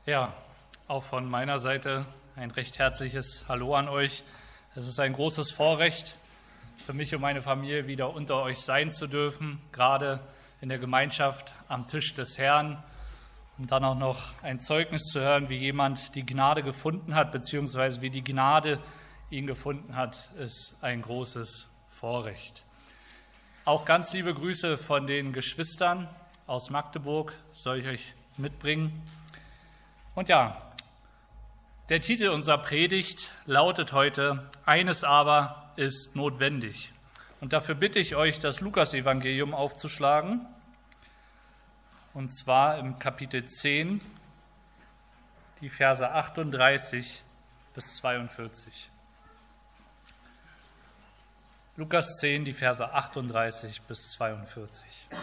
Ja, auch von meiner Seite ein recht herzliches Hallo an euch. Es ist ein großes Vorrecht für mich und meine Familie, wieder unter euch sein zu dürfen, gerade in der Gemeinschaft am Tisch des Herrn. Und dann auch noch ein Zeugnis zu hören, wie jemand die Gnade gefunden hat, beziehungsweise wie die Gnade ihn gefunden hat, ist ein großes Vorrecht. Auch ganz liebe Grüße von den Geschwistern aus Magdeburg soll ich euch mitbringen. Und ja, der Titel unserer Predigt lautet heute: Eines aber ist notwendig. Und dafür bitte ich euch, das Lukas-Evangelium aufzuschlagen. Und zwar im Kapitel 10, die Verse 38 bis 42. Lukas 10, die Verse 38 bis 42.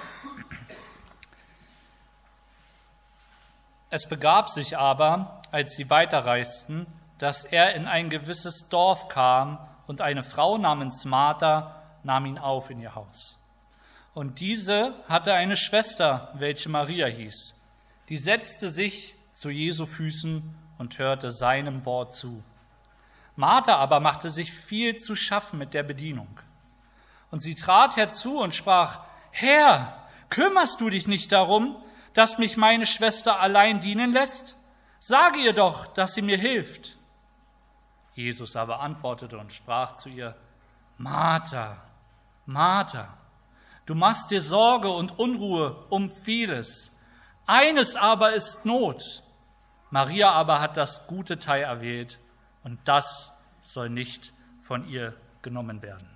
Es begab sich aber, als sie weiterreisten, dass er in ein gewisses Dorf kam, und eine Frau namens Martha nahm ihn auf in ihr Haus. Und diese hatte eine Schwester, welche Maria hieß. Die setzte sich zu Jesu Füßen und hörte seinem Wort zu. Martha aber machte sich viel zu schaffen mit der Bedienung. Und sie trat herzu und sprach: Herr, kümmerst du dich nicht darum, dass mich meine Schwester allein dienen lässt? Sage ihr doch, dass sie mir hilft. Jesus aber antwortete und sprach zu ihr: Martha, Martha, du machst dir Sorge und Unruhe um vieles. Eines aber ist Not. Maria aber hat das gute Teil erwählt, und das soll nicht von ihr genommen werden.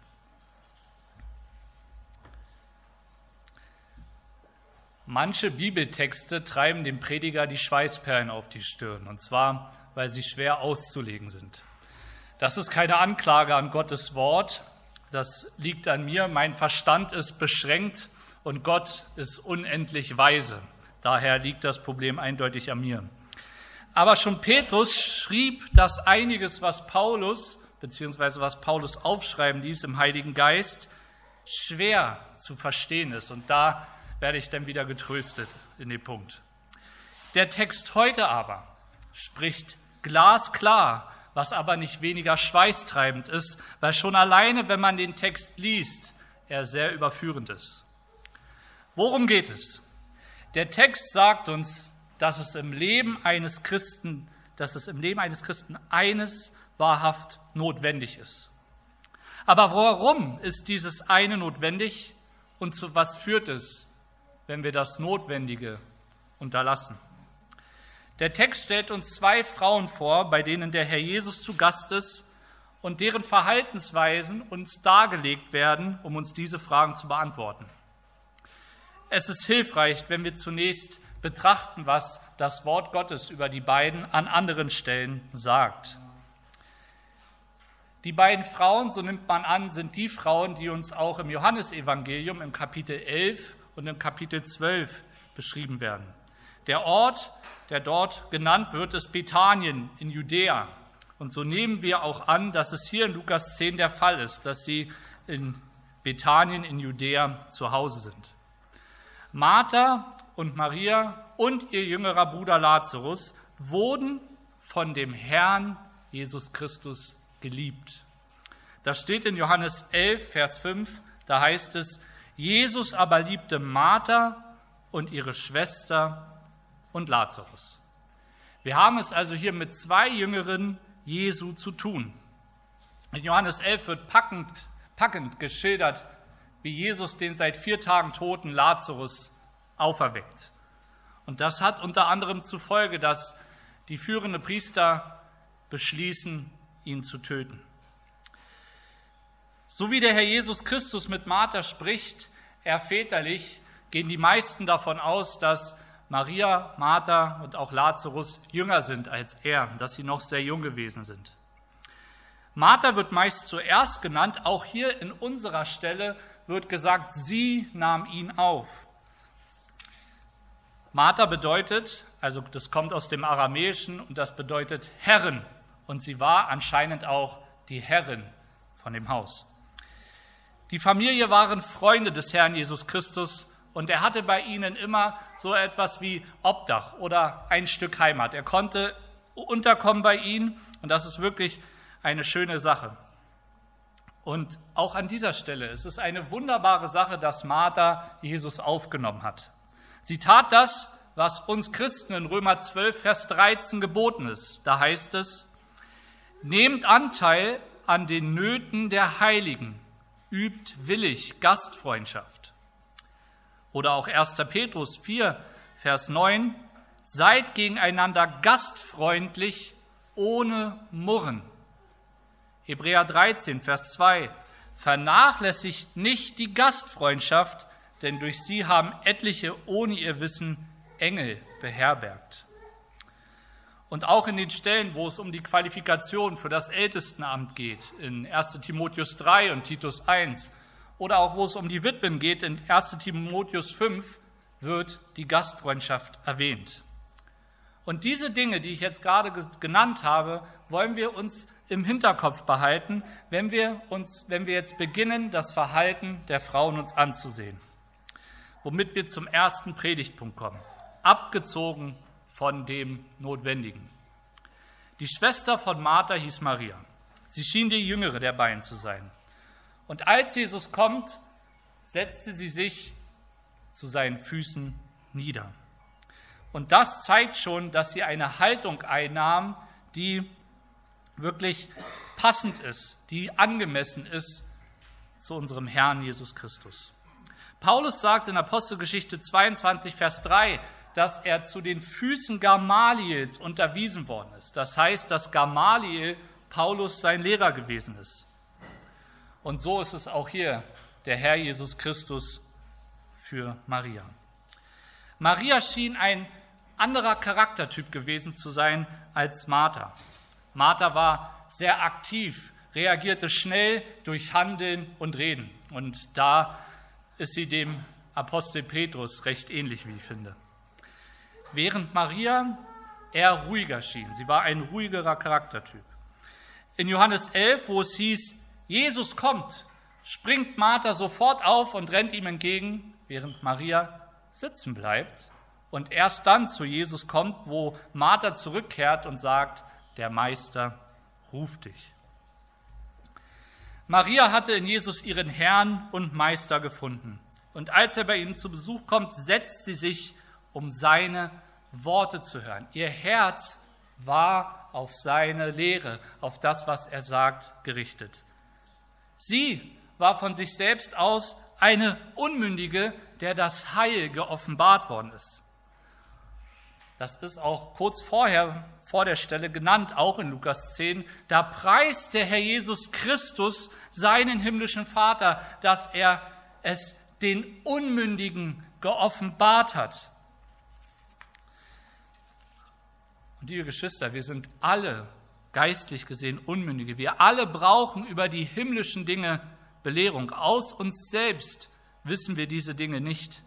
Manche Bibeltexte treiben dem Prediger die Schweißperlen auf die Stirn, und zwar, weil sie schwer auszulegen sind. Das ist keine Anklage an Gottes Wort, das liegt an mir. Mein Verstand ist beschränkt und Gott ist unendlich weise. Daher liegt das Problem eindeutig an mir. Aber schon Petrus schrieb, dass einiges, was Paulus aufschreiben ließ im Heiligen Geist, schwer zu verstehen ist. Und da werde ich dann wieder getröstet in dem Punkt. Der Text heute aber spricht glasklar, was aber nicht weniger schweißtreibend ist, weil schon alleine, wenn man den Text liest, er sehr überführend ist. Worum geht es? Der Text sagt uns, dass es im Leben eines Christen eines wahrhaft notwendig ist. Aber warum ist dieses eine notwendig und zu was führt es, wenn wir das Notwendige unterlassen? Der Text stellt uns zwei Frauen vor, bei denen der Herr Jesus zu Gast ist und deren Verhaltensweisen uns dargelegt werden, um uns diese Fragen zu beantworten. Es ist hilfreich, wenn wir zunächst betrachten, was das Wort Gottes über die beiden an anderen Stellen sagt. Die beiden Frauen, so nimmt man an, sind die Frauen, die uns auch im Johannesevangelium im Kapitel 11 und im Kapitel 12 beschrieben werden. Der Ort, der dort genannt wird, ist Bethanien in Judäa. Und so nehmen wir auch an, dass es hier in Lukas 10 der Fall ist, dass sie in Bethanien in Judäa zu Hause sind. Martha und Maria und ihr jüngerer Bruder Lazarus wurden von dem Herrn Jesus Christus geliebt. Das steht in Johannes 11, Vers 5, da heißt es: Jesus aber liebte Martha und ihre Schwester und Lazarus. Wir haben es also hier mit zwei Jüngeren Jesu zu tun. In Johannes 11 wird packend geschildert, wie Jesus den seit 4 Tagen toten Lazarus auferweckt. Und das hat unter anderem zur Folge, dass die führenden Priester beschließen, ihn zu töten. So wie der Herr Jesus Christus mit Martha spricht, er väterlich, gehen die meisten davon aus, dass Maria, Martha und auch Lazarus jünger sind als er, dass sie noch sehr jung gewesen sind. Martha wird meist zuerst genannt, auch hier in unserer Stelle wird gesagt, sie nahm ihn auf. Martha bedeutet, also das kommt aus dem Aramäischen und das bedeutet Herrin. Und sie war anscheinend auch die Herrin von dem Haus. Die Familie waren Freunde des Herrn Jesus Christus Und er hatte bei ihnen immer so etwas wie Obdach oder ein Stück Heimat. Er konnte unterkommen bei ihnen und das ist wirklich eine schöne Sache. Und auch an dieser Stelle ist es eine wunderbare Sache, dass Martha Jesus aufgenommen hat. Sie tat das, was uns Christen in Römer 12, Vers 13 geboten ist. Da heißt es, nehmt Anteil an den Nöten der Heiligen, übt willig Gastfreundschaft. Oder auch 1. Petrus 4, Vers 9, seid gegeneinander gastfreundlich, ohne Murren. Hebräer 13, Vers 2, vernachlässigt nicht die Gastfreundschaft, denn durch sie haben etliche ohne ihr Wissen Engel beherbergt. Und auch in den Stellen, wo es um die Qualifikation für das Ältestenamt geht, in 1. Timotheus 3 und Titus 1, oder auch wo es um die Witwen geht, in 1. Timotheus 5, wird die Gastfreundschaft erwähnt. Und diese Dinge, die ich jetzt gerade genannt habe, wollen wir uns im Hinterkopf behalten, wenn wir jetzt beginnen, das Verhalten der Frauen uns anzusehen. Womit wir zum ersten Predigtpunkt kommen. Abgezogen von dem Notwendigen. Die Schwester von Martha hieß Maria. Sie schien die jüngere der beiden zu sein. Und als Jesus kommt, setzte sie sich zu seinen Füßen nieder. Und das zeigt schon, dass sie eine Haltung einnahm, die wirklich passend ist, die angemessen ist zu unserem Herrn Jesus Christus. Paulus sagt in Apostelgeschichte 22, Vers 3, dass er zu den Füßen Gamaliels unterwiesen worden ist. Das heißt, dass Gamaliel Paulus sein Lehrer gewesen ist. Und so ist es auch hier der Herr Jesus Christus für Maria. Maria schien ein anderer Charaktertyp gewesen zu sein als Martha. Martha war sehr aktiv, reagierte schnell durch Handeln und Reden. Und da ist sie dem Apostel Petrus recht ähnlich, wie ich finde. Während Maria eher ruhiger schien. Sie war ein ruhigerer Charaktertyp. In Johannes 11, wo es hieß, Jesus kommt, springt Martha sofort auf und rennt ihm entgegen, während Maria sitzen bleibt und erst dann zu Jesus kommt, wo Martha zurückkehrt und sagt, der Meister ruft dich. Maria hatte in Jesus ihren Herrn und Meister gefunden. Und als er bei ihnen zu Besuch kommt, setzt sie sich, um seine Worte zu hören. Ihr Herz war auf seine Lehre, auf das, was er sagt, gerichtet. Sie war von sich selbst aus eine Unmündige, der das Heil geoffenbart worden ist. Das ist auch kurz vorher, vor der Stelle genannt, auch in Lukas 10. Da preist der Herr Jesus Christus seinen himmlischen Vater, dass er es den Unmündigen geoffenbart hat. Und liebe Geschwister, wir sind alle geistlich gesehen Unmündige. Wir alle brauchen über die himmlischen Dinge Belehrung. Aus uns selbst wissen wir diese Dinge nicht.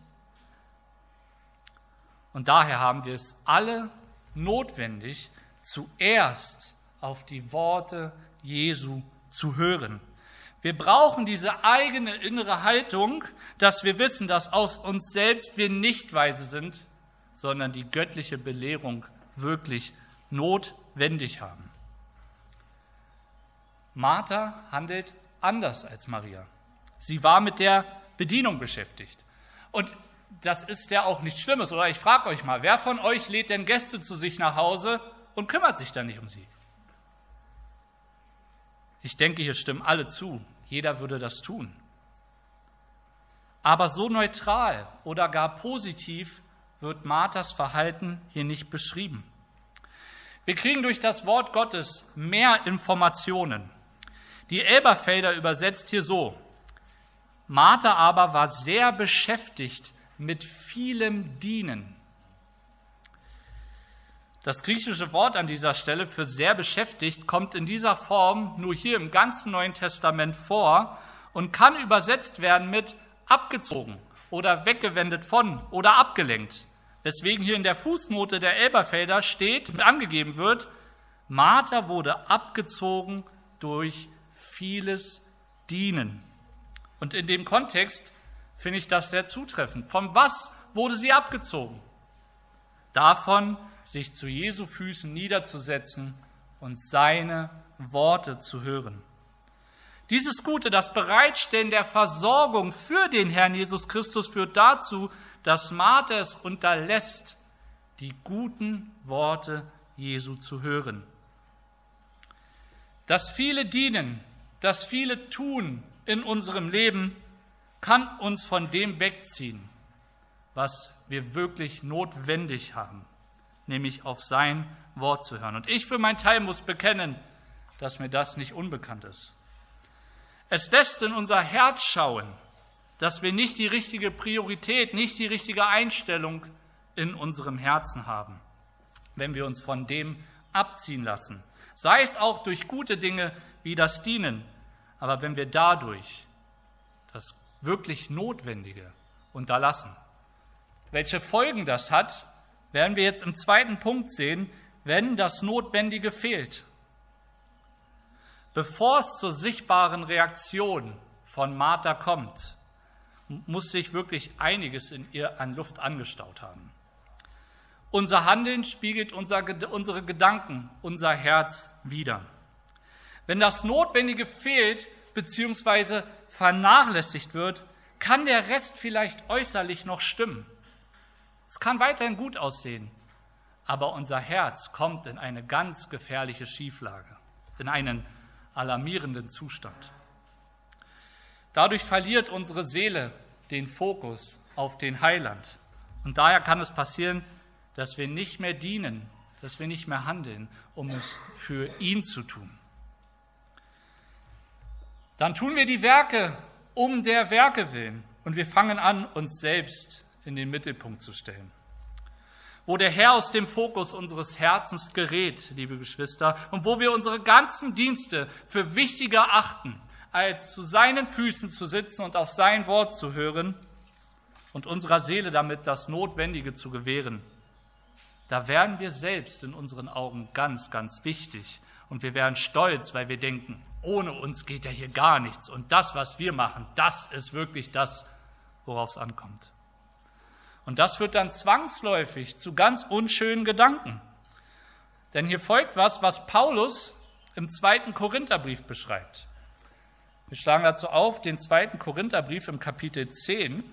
Und daher haben wir es alle notwendig, zuerst auf die Worte Jesu zu hören. Wir brauchen diese eigene innere Haltung, dass wir wissen, dass aus uns selbst wir nicht weise sind, sondern die göttliche Belehrung wirklich notwendig haben. Martha handelt anders als Maria. Sie war mit der Bedienung beschäftigt. Und das ist ja auch nichts Schlimmes. Oder ich frage euch mal, wer von euch lädt denn Gäste zu sich nach Hause und kümmert sich dann nicht um sie? Ich denke, hier stimmen alle zu. Jeder würde das tun. Aber so neutral oder gar positiv wird Marthas Verhalten hier nicht beschrieben. Wir kriegen durch das Wort Gottes mehr Informationen. Die Elberfelder übersetzt hier so: Martha aber war sehr beschäftigt mit vielem Dienen. Das griechische Wort an dieser Stelle für sehr beschäftigt kommt in dieser Form nur hier im ganzen Neuen Testament vor und kann übersetzt werden mit abgezogen oder weggewendet von oder abgelenkt. Weswegen hier in der Fußnote der Elberfelder steht, angegeben wird, Martha wurde abgezogen durch vieles Dienen. Und in dem Kontext finde ich das sehr zutreffend. Von was wurde sie abgezogen? Davon, sich zu Jesu Füßen niederzusetzen und seine Worte zu hören. Dieses Gute, das Bereitstellen der Versorgung für den Herrn Jesus Christus führt dazu, dass Martha es unterlässt, die guten Worte Jesu zu hören. Das viele Dienen, das viele Tun in unserem Leben kann uns von dem wegziehen, was wir wirklich notwendig haben, nämlich auf sein Wort zu hören. Und ich für meinen Teil muss bekennen, dass mir das nicht unbekannt ist. Es lässt in unser Herz schauen, dass wir nicht die richtige Priorität, nicht die richtige Einstellung in unserem Herzen haben, wenn wir uns von dem abziehen lassen. Sei es auch durch gute Dinge wie das Dienen, aber wenn wir dadurch das wirklich Notwendige unterlassen. Welche Folgen das hat, werden wir jetzt im zweiten Punkt sehen, wenn das Notwendige fehlt. Bevor es zur sichtbaren Reaktion von Martha kommt, muss sich wirklich einiges in ihr an Luft angestaut haben. Unser Handeln spiegelt unsere Gedanken, unser Herz wider. Wenn das Notwendige fehlt bzw. vernachlässigt wird, kann der Rest vielleicht äußerlich noch stimmen. Es kann weiterhin gut aussehen, aber unser Herz kommt in eine ganz gefährliche Schieflage, in einen alarmierenden Zustand. Dadurch verliert unsere Seele den Fokus auf den Heiland. Und daher kann es passieren, dass wir nicht mehr dienen, dass wir nicht mehr handeln, um es für ihn zu tun. Dann tun wir die Werke um der Werke willen und wir fangen an, uns selbst in den Mittelpunkt zu stellen. Wo der Herr aus dem Fokus unseres Herzens gerät, liebe Geschwister, und wo wir unsere ganzen Dienste für wichtiger achten, als zu seinen Füßen zu sitzen und auf sein Wort zu hören und unserer Seele damit das Notwendige zu gewähren, da werden wir selbst in unseren Augen ganz, ganz wichtig. Und wir werden stolz, weil wir denken, ohne uns geht ja hier gar nichts. Und das, was wir machen, das ist wirklich das, worauf es ankommt. Und das führt dann zwangsläufig zu ganz unschönen Gedanken. Denn hier folgt was Paulus im 2. Korintherbrief beschreibt. Wir schlagen dazu auf den 2. Korintherbrief im Kapitel 10,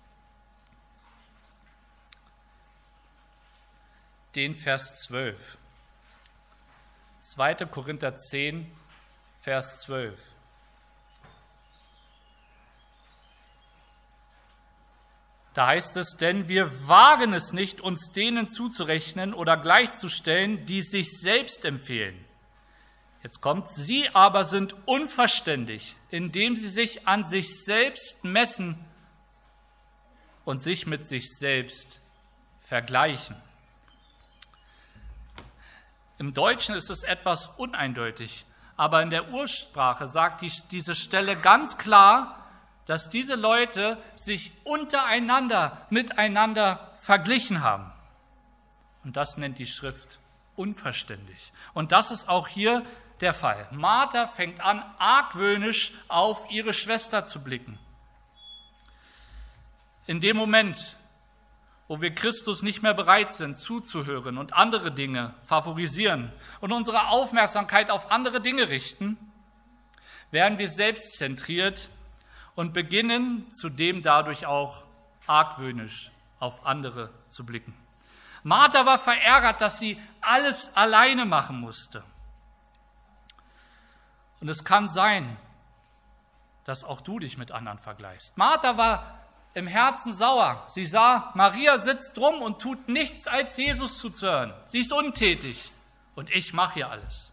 den Vers 12. 2. Korinther 10, Vers 12. Da heißt es, denn wir wagen es nicht, uns denen zuzurechnen oder gleichzustellen, die sich selbst empfehlen. Jetzt kommt, sie aber sind unverständig, indem sie sich an sich selbst messen und sich mit sich selbst vergleichen. Im Deutschen ist es etwas uneindeutig, aber in der Ursprache sagt diese Stelle ganz klar, dass diese Leute sich untereinander, miteinander verglichen haben. Und das nennt die Schrift unverständig. Und das ist auch hier der Fall. Martha fängt an, argwöhnisch auf ihre Schwester zu blicken. In dem Moment, wo wir Christus nicht mehr bereit sind, zuzuhören und andere Dinge favorisieren und unsere Aufmerksamkeit auf andere Dinge richten, werden wir selbstzentriert und beginnen zudem dadurch auch argwöhnisch auf andere zu blicken. Martha war verärgert, dass sie alles alleine machen musste. Und es kann sein, dass auch du dich mit anderen vergleichst. Martha war im Herzen sauer. Sie sah, Maria sitzt rum und tut nichts, als Jesus zuzuhören. Sie ist untätig und ich mache hier alles.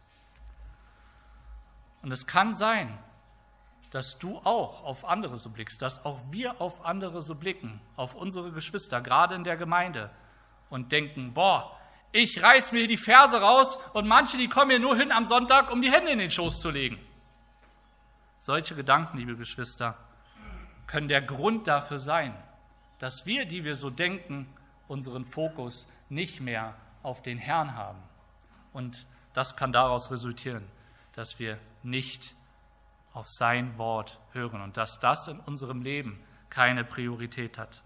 Und es kann sein, dass du auch auf andere so blickst, dass auch wir auf andere so blicken, auf unsere Geschwister, gerade in der Gemeinde, und denken, ich reiß mir die Verse raus und manche, die kommen hier nur hin am Sonntag, um die Hände in den Schoß zu legen. Solche Gedanken, liebe Geschwister, können der Grund dafür sein, dass wir, die wir so denken, unseren Fokus nicht mehr auf den Herrn haben. Und das kann daraus resultieren, dass wir nicht auf sein Wort hören und dass das in unserem Leben keine Priorität hat.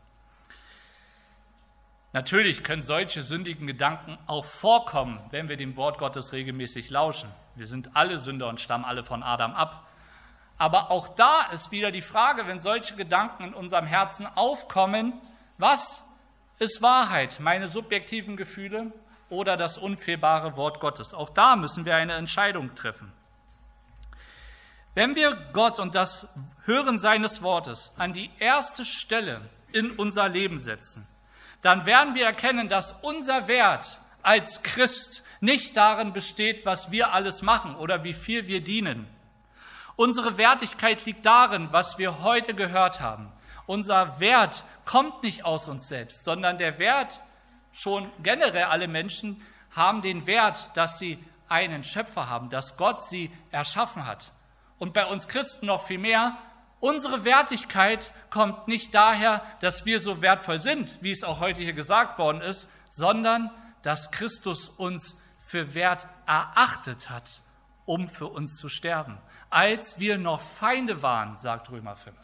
Natürlich können solche sündigen Gedanken auch vorkommen, wenn wir dem Wort Gottes regelmäßig lauschen. Wir sind alle Sünder und stammen alle von Adam ab. Aber auch da ist wieder die Frage, wenn solche Gedanken in unserem Herzen aufkommen, was ist Wahrheit, meine subjektiven Gefühle oder das unfehlbare Wort Gottes? Auch da müssen wir eine Entscheidung treffen. Wenn wir Gott und das Hören seines Wortes an die erste Stelle in unser Leben setzen, dann werden wir erkennen, dass unser Wert als Christ nicht darin besteht, was wir alles machen oder wie viel wir dienen. Unsere Wertigkeit liegt darin, was wir heute gehört haben. Unser Wert kommt nicht aus uns selbst, sondern der Wert, schon generell alle Menschen haben den Wert, dass sie einen Schöpfer haben, dass Gott sie erschaffen hat. Und bei uns Christen noch viel mehr, unsere Wertigkeit kommt nicht daher, dass wir so wertvoll sind, wie es auch heute hier gesagt worden ist, sondern dass Christus uns für wert erachtet hat, um für uns zu sterben, als wir noch Feinde waren, sagt Römer 5.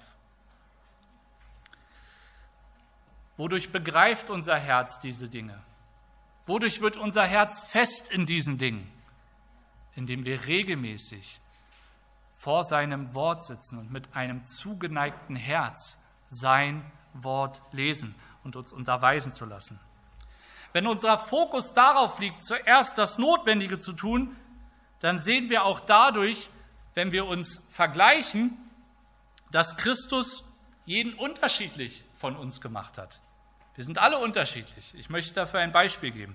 Wodurch begreift unser Herz diese Dinge? Wodurch wird unser Herz fest in diesen Dingen? Indem wir regelmäßig vor seinem Wort sitzen und mit einem zugeneigten Herz sein Wort lesen und uns unterweisen zu lassen. Wenn unser Fokus darauf liegt, zuerst das Notwendige zu tun, dann sehen wir auch dadurch, wenn wir uns vergleichen, dass Christus jeden unterschiedlich von uns gemacht hat. Wir sind alle unterschiedlich. Ich möchte dafür ein Beispiel geben.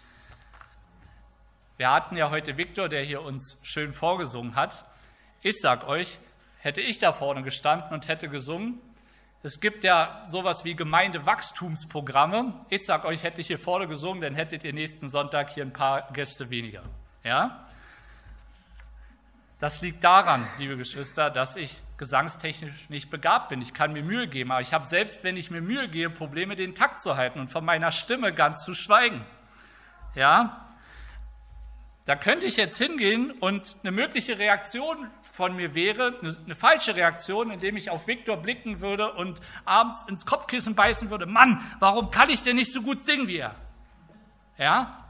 Wir hatten ja heute Viktor, der hier uns schön vorgesungen hat. Ich sag euch, hätte ich da vorne gestanden und hätte gesungen, es gibt ja sowas wie Gemeindewachstumsprogramme. Ich sag euch, hätte ich hier vorne gesungen, dann hättet ihr nächsten Sonntag hier ein paar Gäste weniger. Ja? Das liegt daran, liebe Geschwister, dass ich gesangstechnisch nicht begabt bin. Ich kann mir Mühe geben, aber ich habe selbst, wenn ich mir Mühe gebe, Probleme, den Takt zu halten und von meiner Stimme ganz zu schweigen. Ja? Da könnte ich jetzt hingehen und eine mögliche Reaktion von mir wäre, eine falsche Reaktion, indem ich auf Viktor blicken würde und abends ins Kopfkissen beißen würde, Mann, warum kann ich denn nicht so gut singen wie er? Ja?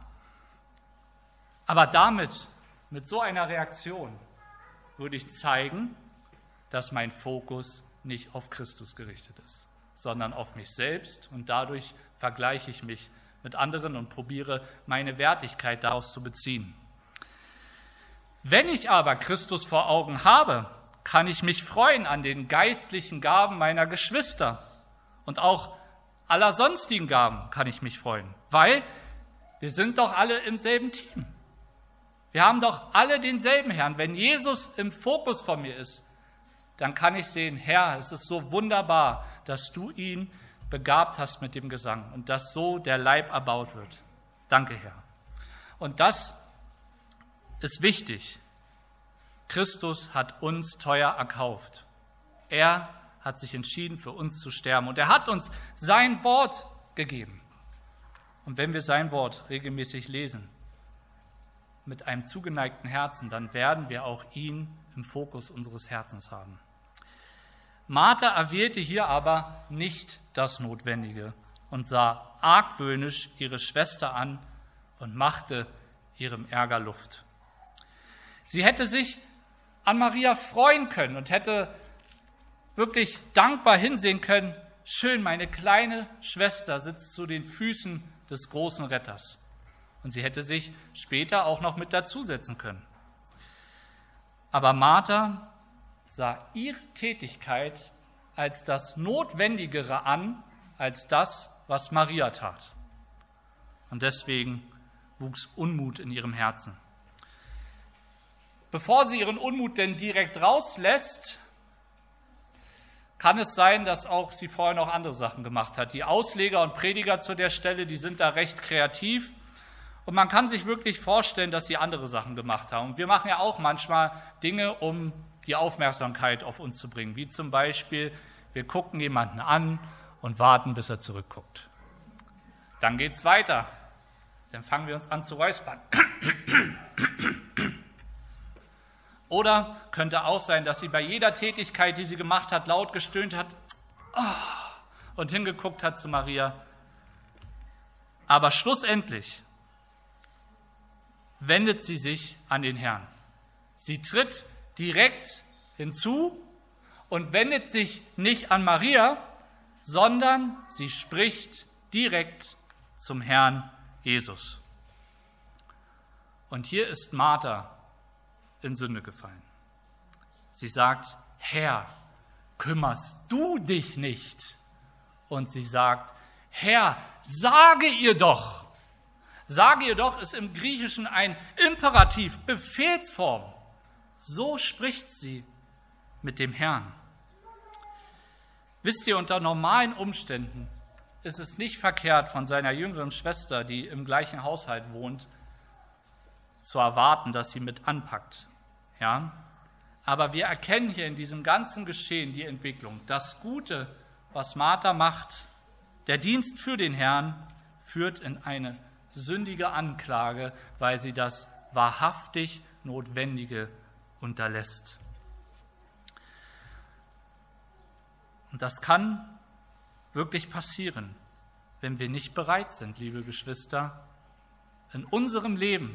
Aber damit, mit so einer Reaktion, würde ich zeigen, dass mein Fokus nicht auf Christus gerichtet ist, sondern auf mich selbst und dadurch vergleiche ich mich mit anderen und probiere, meine Wertigkeit daraus zu beziehen. Wenn ich aber Christus vor Augen habe, kann ich mich freuen an den geistlichen Gaben meiner Geschwister und auch aller sonstigen Gaben kann ich mich freuen, weil wir sind doch alle im selben Team. Wir haben doch alle denselben Herrn. Wenn Jesus im Fokus von mir ist, dann kann ich sehen, Herr, es ist so wunderbar, dass du ihn begabt hast mit dem Gesang und dass so der Leib erbaut wird. Danke, Herr. Und das ist wichtig. Christus hat uns teuer erkauft. Er hat sich entschieden, für uns zu sterben. Und er hat uns sein Wort gegeben. Und wenn wir sein Wort regelmäßig lesen, mit einem zugeneigten Herzen, dann werden wir auch ihn im Fokus unseres Herzens haben. Martha erwählte hier aber nicht das Notwendige und sah argwöhnisch ihre Schwester an und machte ihrem Ärger Luft. Sie hätte sich an Maria freuen können und hätte wirklich dankbar hinsehen können, schön, meine kleine Schwester sitzt zu den Füßen des großen Retters. Und sie hätte sich später auch noch mit dazusetzen können. Aber Martha sah ihre Tätigkeit als das Notwendigere an, als das, was Maria tat. Und deswegen wuchs Unmut in ihrem Herzen. Bevor sie ihren Unmut denn direkt rauslässt, kann es sein, dass auch sie vorher noch andere Sachen gemacht hat. Die Ausleger und Prediger zu der Stelle, die sind da recht kreativ. Und man kann sich wirklich vorstellen, dass sie andere Sachen gemacht haben. Und wir machen ja auch manchmal Dinge, um die Aufmerksamkeit auf uns zu bringen. Wie zum Beispiel, wir gucken jemanden an und warten, bis er zurückguckt. Dann geht's weiter. Dann fangen wir uns an zu räuspern. Oder könnte auch sein, dass sie bei jeder Tätigkeit, die sie gemacht hat, laut gestöhnt hat. und hingeguckt hat zu Maria. Aber schlussendlich wendet sie sich an den Herrn. Sie tritt direkt hinzu und wendet sich nicht an Maria, sondern sie spricht direkt zum Herrn Jesus. Und hier ist Martha in Sünde gefallen. Sie sagt, Herr, kümmerst du dich nicht? Und sie sagt, Herr, sage ihr doch. Sage ihr doch ist im Griechischen ein Imperativ, Befehlsform. So spricht sie mit dem Herrn. Wisst ihr, unter normalen Umständen ist es nicht verkehrt, von seiner jüngeren Schwester, die im gleichen Haushalt wohnt, zu erwarten, dass sie mit anpackt. Ja? Aber wir erkennen hier in diesem ganzen Geschehen die Entwicklung. Das Gute, was Martha macht, der Dienst für den Herrn, führt in eine sündige Anklage, weil sie das wahrhaftig Notwendige unterlässt. Und das kann wirklich passieren, wenn wir nicht bereit sind, liebe Geschwister, in unserem Leben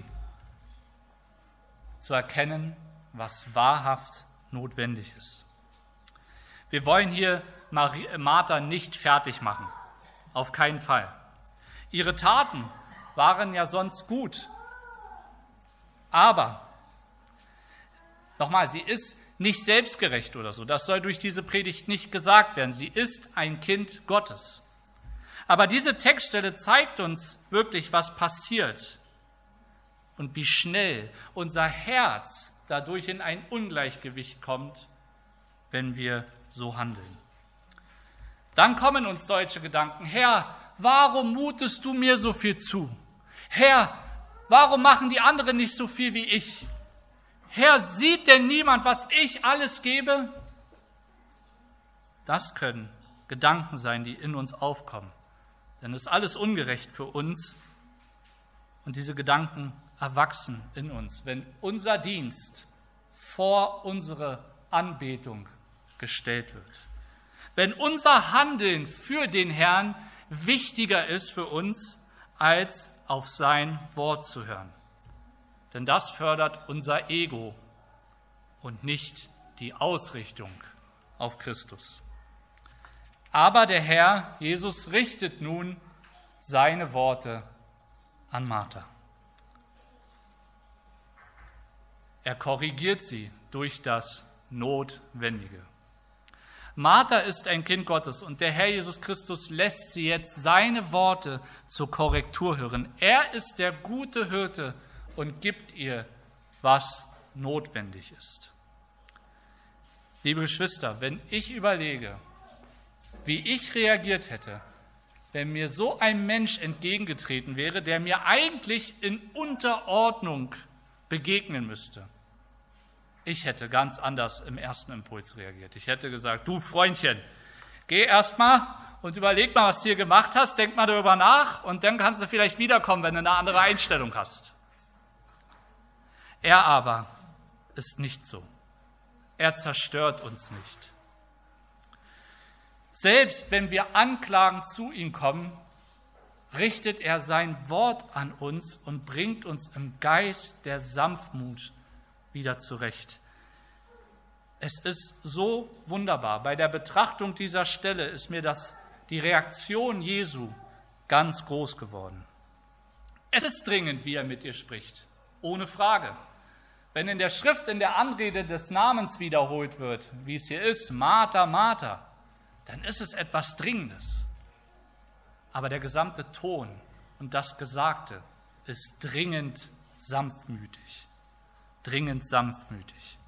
zu erkennen, was wahrhaft notwendig ist. Wir wollen hier Martha nicht fertig machen, auf keinen Fall. Ihre Taten waren ja sonst gut, aber, nochmal, sie ist nicht selbstgerecht oder so, das soll durch diese Predigt nicht gesagt werden, sie ist ein Kind Gottes. Aber diese Textstelle zeigt uns wirklich, was passiert und wie schnell unser Herz dadurch in ein Ungleichgewicht kommt, wenn wir so handeln. Dann kommen uns solche Gedanken, Herr, warum mutest du mir so viel zu? Herr, warum machen die anderen nicht so viel wie ich? Herr, sieht denn niemand, was ich alles gebe? Das können Gedanken sein, die in uns aufkommen. Denn es ist alles ungerecht für uns. Und diese Gedanken erwachsen in uns, wenn unser Dienst vor unsere Anbetung gestellt wird. Wenn unser Handeln für den Herrn wichtiger ist für uns, als auf sein Wort zu hören. Denn das fördert unser Ego und nicht die Ausrichtung auf Christus. Aber der Herr, Jesus, richtet nun seine Worte an Martha. Er korrigiert sie durch das Notwendige. Martha ist ein Kind Gottes und der Herr Jesus Christus lässt sie jetzt seine Worte zur Korrektur hören. Er ist der gute Hirte und gibt ihr, was notwendig ist. Liebe Geschwister, wenn ich überlege, wie ich reagiert hätte, wenn mir so ein Mensch entgegengetreten wäre, der mir eigentlich in Unterordnung begegnen müsste, ich hätte ganz anders im ersten Impuls reagiert. Ich hätte gesagt, du Freundchen, geh erst mal und überleg mal, was du hier gemacht hast, denk mal darüber nach und dann kannst du vielleicht wiederkommen, wenn du eine andere Einstellung hast. Er aber ist nicht so. Er zerstört uns nicht. Selbst wenn wir anklagend zu ihm kommen, richtet er sein Wort an uns und bringt uns im Geist der Sanftmut wieder zurecht. Es ist so wunderbar. Bei der Betrachtung dieser Stelle ist mir die Reaktion Jesu ganz groß geworden. Es ist dringend, wie er mit ihr spricht, ohne Frage. Wenn in der Schrift in der Anrede des Namens wiederholt wird, wie es hier ist, Martha, Martha, dann ist es etwas Dringendes. Aber der gesamte Ton und das Gesagte ist dringend sanftmütig. Dringend sanftmütig.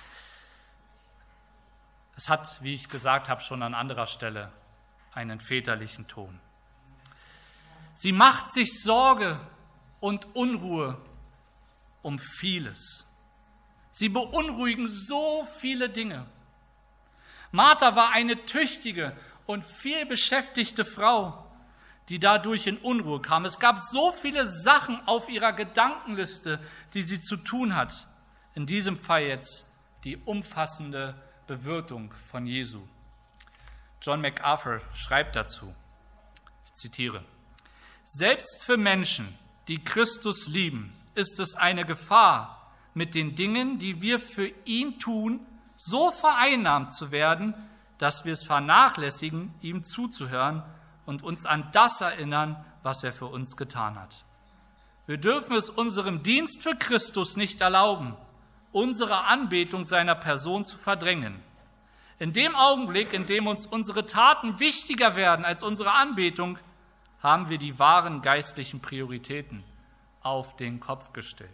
Es hat, wie ich gesagt habe, schon an anderer Stelle einen väterlichen Ton. Sie macht sich Sorge und Unruhe um vieles. Sie beunruhigen so viele Dinge. Martha war eine tüchtige und viel beschäftigte Frau, die dadurch in Unruhe kam. Es gab so viele Sachen auf ihrer Gedankenliste, die sie zu tun hat. In diesem Fall jetzt die umfassende Bewirtung von Jesu. John MacArthur schreibt dazu, ich zitiere: Selbst für Menschen, die Christus lieben, ist es eine Gefahr, mit den Dingen, die wir für ihn tun, so vereinnahmt zu werden, dass wir es vernachlässigen, ihm zuzuhören und uns an das erinnern, was er für uns getan hat. Wir dürfen es unserem Dienst für Christus nicht erlauben, unsere Anbetung seiner Person zu verdrängen. In dem Augenblick, in dem uns unsere Taten wichtiger werden als unsere Anbetung, haben wir die wahren geistlichen Prioritäten auf den Kopf gestellt.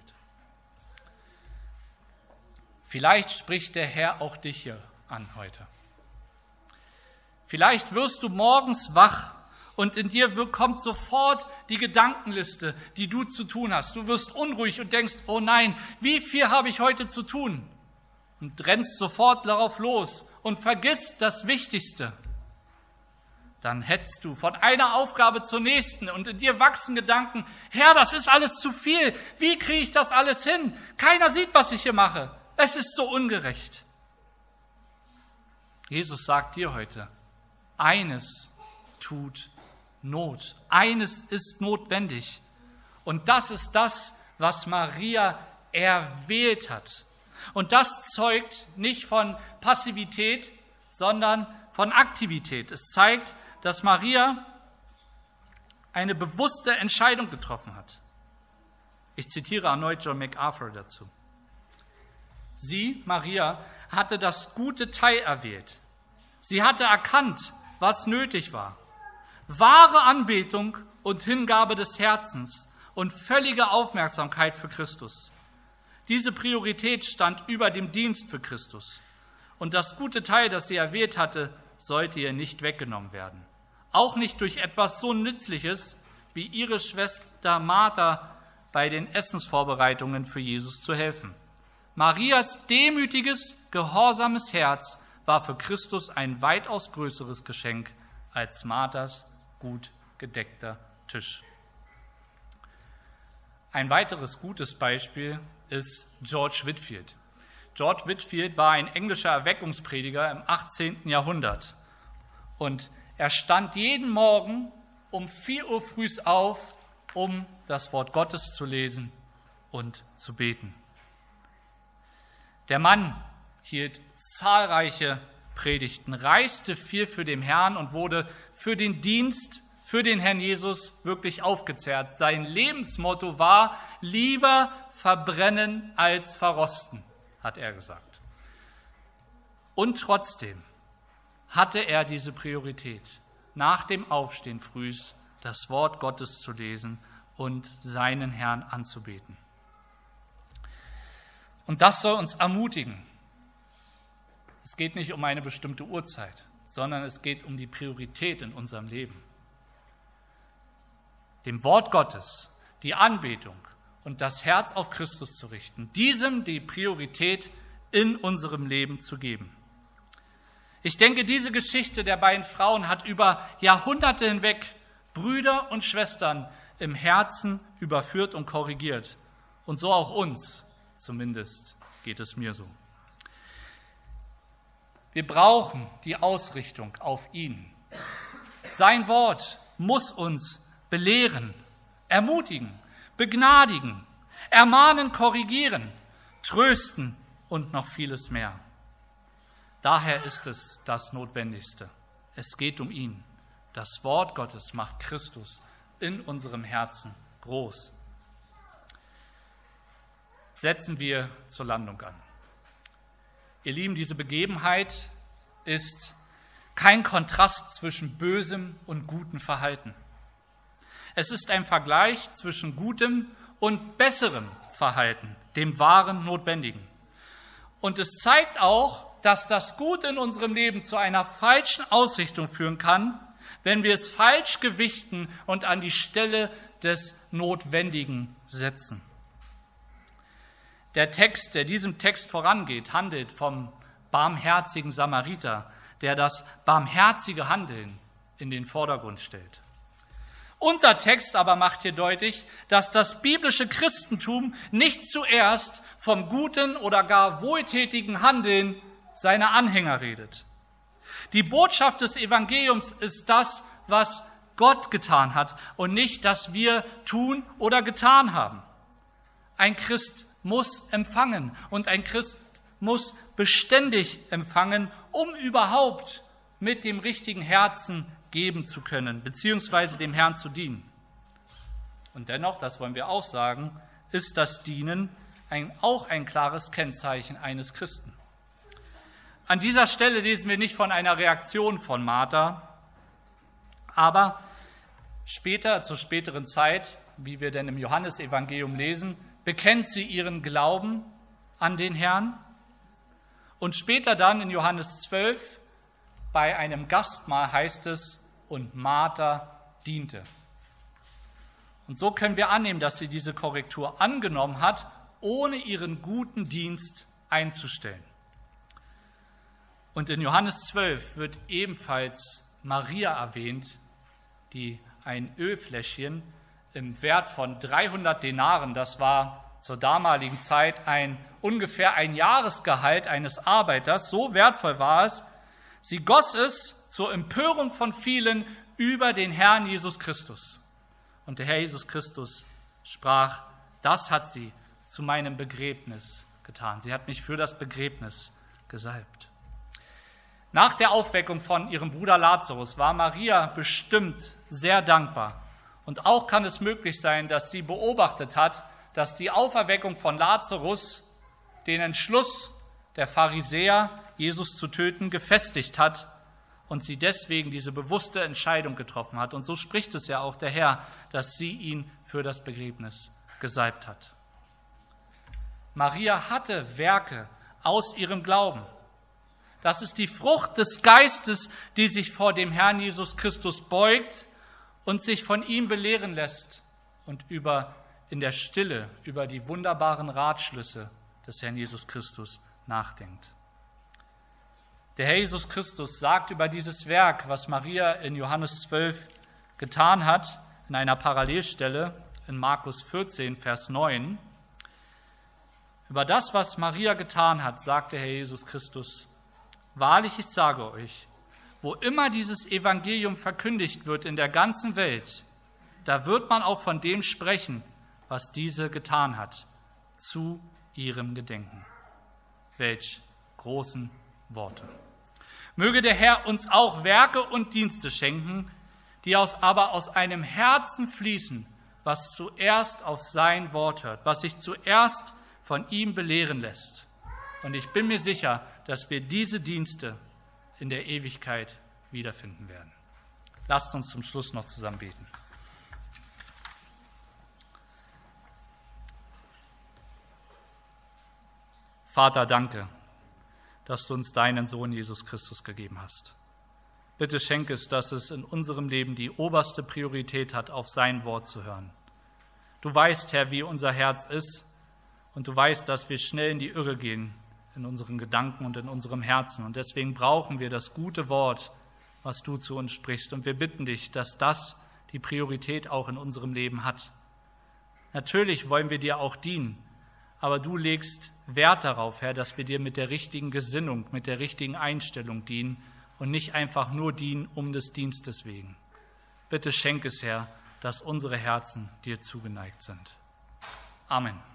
Vielleicht spricht der Herr auch dich hier an heute. Vielleicht wirst du morgens wach und in dir kommt sofort die Gedankenliste, die du zu tun hast. Du wirst unruhig und denkst, oh nein, wie viel habe ich heute zu tun? Und rennst sofort darauf los und vergisst das Wichtigste. Dann hetzt du von einer Aufgabe zur nächsten und in dir wachsen Gedanken, Herr, das ist alles zu viel. Wie kriege ich das alles hin? Keiner sieht, was ich hier mache. Es ist so ungerecht. Jesus sagt dir heute, eines tut Not. Eines ist notwendig. Und das ist das, was Maria erwählt hat. Und das zeugt nicht von Passivität, sondern von Aktivität. Es zeigt, dass Maria eine bewusste Entscheidung getroffen hat. Ich zitiere erneut John MacArthur dazu. Sie, Maria, hatte das gute Teil erwählt. Sie hatte erkannt, was nötig war. Wahre Anbetung und Hingabe des Herzens und völlige Aufmerksamkeit für Christus. Diese Priorität stand über dem Dienst für Christus. Und das gute Teil, das sie erwählt hatte, sollte ihr nicht weggenommen werden. Auch nicht durch etwas so Nützliches, wie ihre Schwester Martha bei den Essensvorbereitungen für Jesus zu helfen. Marias demütiges, gehorsames Herz war für Christus ein weitaus größeres Geschenk als Marthas gut gedeckter Tisch. Ein weiteres gutes Beispiel ist George Whitefield. George Whitefield war ein englischer Erweckungsprediger im 18. Jahrhundert. Und er stand jeden Morgen um 4 Uhr früh auf, um das Wort Gottes zu lesen und zu beten. Der Mann hielt zahlreiche Predigten, reiste viel für den Herrn und wurde für den Dienst, für den Herrn Jesus wirklich aufgezehrt. Sein Lebensmotto war, lieber verbrennen als verrosten, hat er gesagt. Und trotzdem hatte er diese Priorität, nach dem Aufstehen frühs das Wort Gottes zu lesen und seinen Herrn anzubeten. Und das soll uns ermutigen. Es geht nicht um eine bestimmte Uhrzeit, sondern es geht um die Priorität in unserem Leben. Dem Wort Gottes, die Anbetung und das Herz auf Christus zu richten, diesem die Priorität in unserem Leben zu geben. Ich denke, diese Geschichte der beiden Frauen hat über Jahrhunderte hinweg Brüder und Schwestern im Herzen überführt und korrigiert. Und so auch uns, zumindest geht es mir so. Wir brauchen die Ausrichtung auf ihn. Sein Wort muss uns belehren, ermutigen, begnadigen, ermahnen, korrigieren, trösten und noch vieles mehr. Daher ist es das Notwendigste. Es geht um ihn. Das Wort Gottes macht Christus in unserem Herzen groß. Setzen wir zur Landung an. Ihr Lieben, diese Begebenheit ist kein Kontrast zwischen bösem und gutem Verhalten. Es ist ein Vergleich zwischen gutem und besserem Verhalten, dem wahren Notwendigen. Und es zeigt auch, dass das Gute in unserem Leben zu einer falschen Ausrichtung führen kann, wenn wir es falsch gewichten und an die Stelle des Notwendigen setzen. Der Text, der diesem Text vorangeht, handelt vom barmherzigen Samariter, der das barmherzige Handeln in den Vordergrund stellt. Unser Text aber macht hier deutlich, dass das biblische Christentum nicht zuerst vom guten oder gar wohltätigen Handeln seiner Anhänger redet. Die Botschaft des Evangeliums ist das, was Gott getan hat und nicht, das wir tun oder getan haben. Ein Christ muss empfangen und ein Christ muss beständig empfangen, um überhaupt mit dem richtigen Herzen geben zu können, beziehungsweise dem Herrn zu dienen. Und dennoch, das wollen wir auch sagen, ist das Dienen auch ein klares Kennzeichen eines Christen. An dieser Stelle lesen wir nicht von einer Reaktion von Martha, aber zur späteren Zeit, wie wir denn im Johannesevangelium lesen, bekennt sie ihren Glauben an den Herrn. Und später dann in Johannes 12, bei einem Gastmahl heißt es, und Martha diente. Und so können wir annehmen, dass sie diese Korrektur angenommen hat, ohne ihren guten Dienst einzustellen. Und in Johannes 12 wird ebenfalls Maria erwähnt, die ein Ölfläschchen im Wert von 300 Denaren, das war zur damaligen Zeit ungefähr ein Jahresgehalt eines Arbeiters, so wertvoll war es, sie goss es zur Empörung von vielen über den Herrn Jesus Christus. Und der Herr Jesus Christus sprach, das hat sie zu meinem Begräbnis getan. Sie hat mich für das Begräbnis gesalbt. Nach der Aufweckung von ihrem Bruder Lazarus war Maria bestimmt sehr dankbar. Und auch kann es möglich sein, dass sie beobachtet hat, dass die Auferweckung von Lazarus den Entschluss der Pharisäer, Jesus zu töten, gefestigt hat und sie deswegen diese bewusste Entscheidung getroffen hat. Und so spricht es ja auch der Herr, dass sie ihn für das Begräbnis gesalbt hat. Maria hatte Werke aus ihrem Glauben. Das ist die Frucht des Geistes, die sich vor dem Herrn Jesus Christus beugt und sich von ihm belehren lässt und in der Stille über die wunderbaren Ratschlüsse des Herrn Jesus Christus nachdenkt. Der Herr Jesus Christus sagt über dieses Werk, was Maria in Johannes 12 getan hat, in einer Parallelstelle in Markus 14, Vers 9. Über das, was Maria getan hat, sagt der Herr Jesus Christus, wahrlich, ich sage euch, wo immer dieses Evangelium verkündigt wird in der ganzen Welt, da wird man auch von dem sprechen, was diese getan hat, zu ihrem Gedenken. Welch großen Worte. Möge der Herr uns auch Werke und Dienste schenken, die aber aus einem Herzen fließen, was zuerst auf sein Wort hört, was sich zuerst von ihm belehren lässt. Und ich bin mir sicher, dass wir diese Dienste in der Ewigkeit wiederfinden werden. Lasst uns zum Schluss noch zusammen beten. Vater, danke, dass du uns deinen Sohn Jesus Christus gegeben hast. Bitte schenk es, dass es in unserem Leben die oberste Priorität hat, auf sein Wort zu hören. Du weißt, Herr, wie unser Herz ist und du weißt, dass wir schnell in die Irre gehen in unseren Gedanken und in unserem Herzen. Und deswegen brauchen wir das gute Wort, was du zu uns sprichst. Und wir bitten dich, dass das die Priorität auch in unserem Leben hat. Natürlich wollen wir dir auch dienen, aber du legst Wert darauf, Herr, dass wir dir mit der richtigen Gesinnung, mit der richtigen Einstellung dienen und nicht einfach nur dienen um des Dienstes wegen. Bitte schenk es, Herr, dass unsere Herzen dir zugeneigt sind. Amen.